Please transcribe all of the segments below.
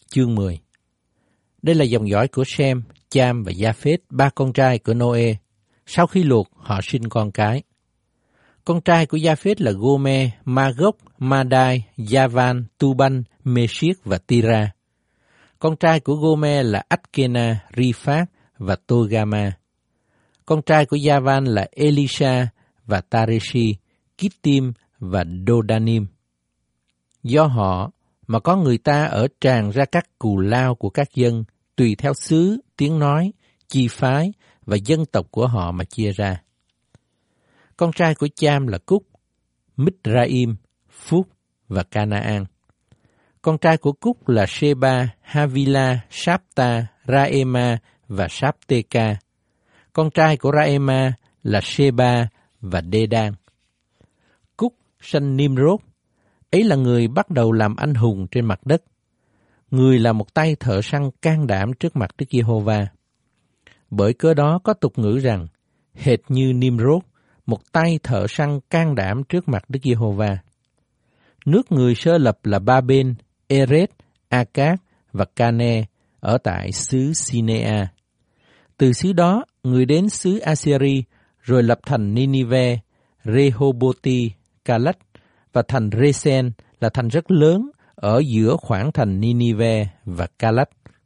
Chương 10. Đây là dòng dõi của Sem, Cham và Gia-phết, ba con trai của Nô-ê. Sau khi luộc, họ sinh con cái. Con trai của Gia-phết là Gô-mê, Ma-gốc, Ma-đai, Gia-van, Tu-banh, Mê-siết và Ti-ra. Con trai của Gô-mê là Ách-kê-na, Ri-phát và Tô-ga-ma. Con trai của Gia-van là Ê-li-sa và Ta-rê-si, Kít-tim và Đô-đa-nim. Do họ mà có người ta ở tràn ra các cù lao của các dân, tùy theo xứ, tiếng nói, chi phái và dân tộc của họ mà chia ra. Con trai của Cham là Cúc, Mít-ra-im, Phúc và Ca-na-an. Con trai của Cúc là Sê-ba, Ha-vi-la, Sáp-ta, Ra-ê-ma và Sáp-tê-ca. Con trai của Ra-ê-ma là Sê-ba và Đê-đan. Cúc sanh Nim-rốt. Ấy là người bắt đầu làm anh hùng trên mặt đất. Người là một tay thợ săn can đảm trước mặt Đức Giê-hô-va. Bởi cớ đó có tục ngữ rằng, hệt như Nim-rốt, một tay thợ săn can đảm trước mặt Đức Giê-hô-va. Nước người sơ lập là Ba-bên, Ê-rết, A-cát và Ca-nê ở tại xứ Si-nê-a. Từ xứ đó, người đến xứ A-se-ri, rồi lập thành Ni-ni-ve, Rê-hô-bô-ti, Ca-lách, và thành Rê-sen là thành rất lớn ở giữa khoảng thành Ni-ni-ve và Ca-lách.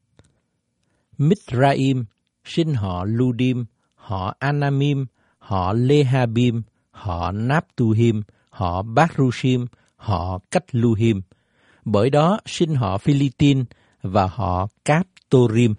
Mít-ra-im sinh họ Lu-dim, họ Anamim, họ Lê-ha-bim, họ Náp-tu-him, họ Bát-ru-sim, họ Cách-lu-him. Bởi đó sinh họ Phi-li-tin và họ Cáp-tô-rim.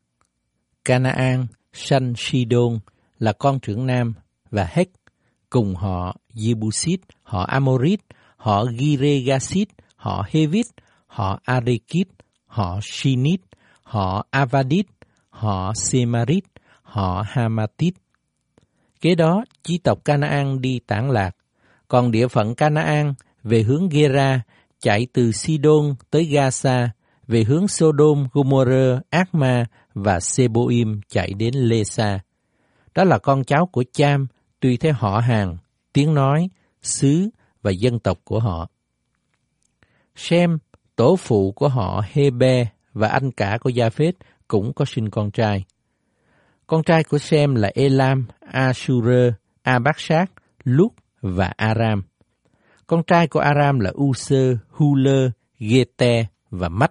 Ca-na-an sanh Si-đôn là con trưởng nam và Hét, cùng họ Giê-bu-xít, họ Amorit, họ Gi-rê-ga-xít, họ Hê-vít, họ A-rê-kít, họ Shi-nít, họ A-va-đít, họ Sê-ma-rít, họ Ha-ma-tít. Kế đó, chi tộc Ca-na-an đi tản lạc, còn địa phận Ca-na-an về hướng Gê-ra, chạy từ Si-đôn tới Ga-sa, về hướng Sô-đôm, Gô-mô-rơ, Ác-ma và Sê-bô-im chạy đến Lê-sa. Đó là con cháu của Cham, tùy theo họ hàng, tiếng nói, xứ và dân tộc của họ. Sem, tổ phụ của họ Hê-bê và anh cả của Gia-phết cũng có sinh con trai. Con trai của Sem là Ê-lam, A-su-rơ, A-bác-sát, Lút và A-ram. Con trai của A-ram là U-sơ, Hu-lơ, Ghê-te và Mắt.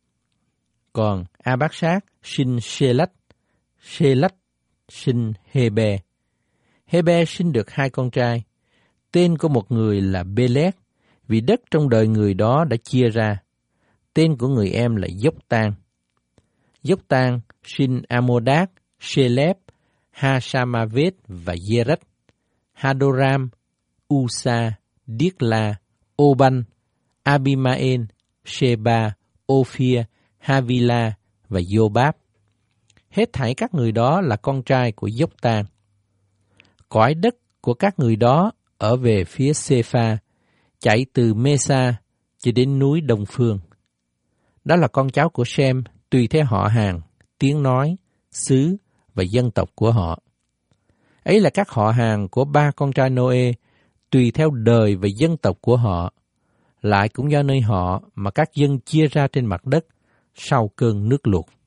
Còn A-bác-sát sinh Sê-lách, Sê-lách sinh Hê-bê. Hê-bê sinh được 2 con trai. Tên của một người là Bê-lét, vì đất trong đời người đó đã chia ra. Tên của người em là Dốc-tan. Dốc-tan sinh A-mô-đát, Sê-lép, Ha-sa-ma-vết và Dê-rách, Ha-đô-ram, U-sa, Điếc-la, Ô-banh, A-bi-ma-ên, Sê-ba, Ô-phia, Ha-vi-la và Dô-báp. Hết thảy các người đó là con trai của Dốc-tan. Cõi đất của các người đó ở về phía Sê-pha, chạy từ Mê-sa cho đến núi Đông Phương. Đó là con cháu của Sem, tùy theo họ hàng, tiếng nói, xứ và dân tộc của họ. Ấy là các họ hàng của 3 con trai Nô-ê, tùy theo đời và dân tộc của họ, lại cũng do nơi họ mà các dân chia ra trên mặt đất sau cơn nước lụt.